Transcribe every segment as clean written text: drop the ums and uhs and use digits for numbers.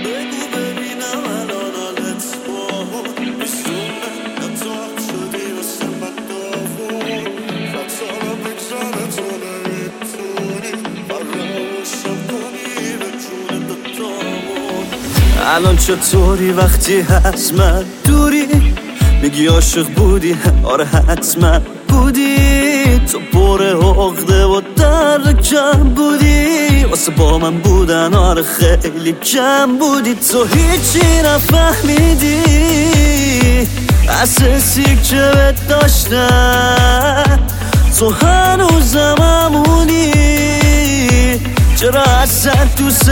بگو ببینم الان حالت باهون میسونه یا تو هم شدی واسه من داغون صد سالم بگذره تو نمیتونی فراموشم کنی به جون دوتامون. الان چطوری وقتی از من دوری میگی عاشق بودی؟ آره حتما بودی. تو پر عقده و درد کم بودی واسه با من بودن، آره خیلی کم بودی. تو هیچی نفهمیدی از حسی که بهت داشتم، تو هنوزم همونی، چرا اصلا دوست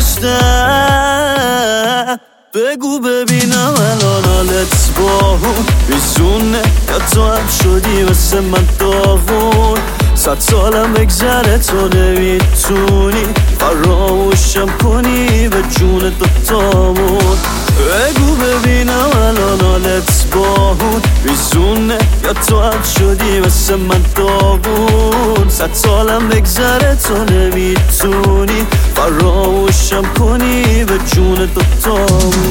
داشتم. بگو ببینم الان حالت باهون میزونه یا تو هم شدی واسه من داغون. صد سالم بگذره تو نمیتونی فراموشم کنی به جون دوتامون. بگو ببینم الان حالت باهون میزونه یا تو هم شدی واسه من داغون. صد سالم بگذره تو نمیتونی فراموشم کنی به جون دوتامون.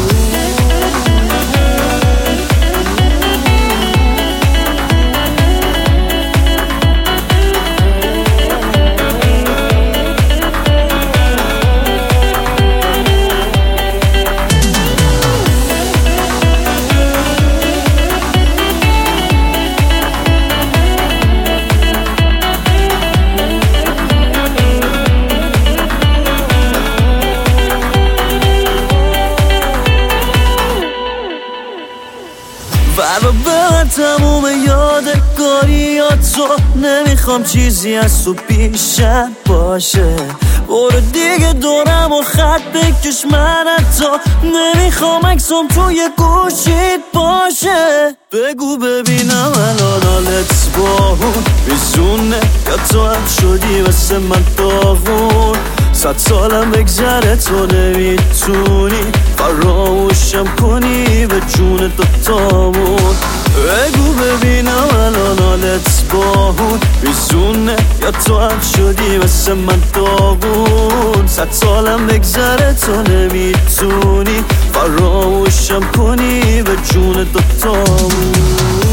برابر تموم یادگاریاتو نمیخوام چیزی از تو بیشتر باشه. برو دیگه دورم و خط بکش من حتی نمیخوام عکسم توی گوشیت باشه. بگو ببینم الان حالت باهون میزونه یا تو هم شدی واسه من داغون. صد سالم بگذره تو نمیتونی فراموشم کنی به جون دوتامون. بگو ببینم الان حالت باهون میزونه یا تو هم شدی واسه من داغون. صد سالم بگذره تو نمیتونی فراموشم کنی به جون دوتامون.